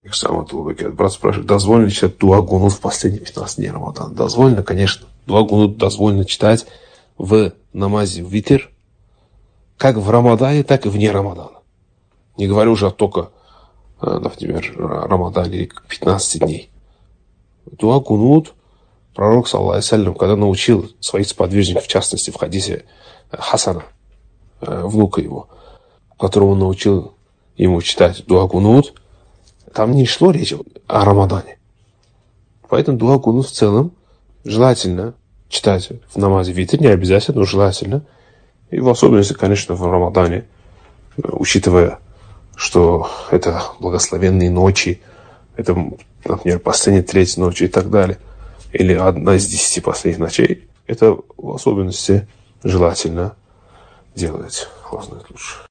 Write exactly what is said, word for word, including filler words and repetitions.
Брат спрашивает, дозволено ли читать дуа гунут в последние пятнадцать дней Рамадана? Дозволено, конечно. Дуа гунут дозволено читать в намазе витр, как в Рамадане, так и вне Рамадана. Не говорю уже только, например, Рамадане или пятнадцать дней. Дуа гунут пророк, саллаллаху алейхи ва саллям, когда научил своих сподвижников, в частности, в хадисе Хасана, внука его, которого он научил ему читать дуа гунут, там не шло речь о Рамадане. Поэтому дуа гунут в целом желательно читать в намазе витр, не обязательно, но желательно. И в особенности, конечно, в Рамадане, учитывая, что это благословенные ночи, это, например, последняя треть ночи и так далее, или одна из десяти последних ночей, это в особенности желательно делать. Аллах знает лучше.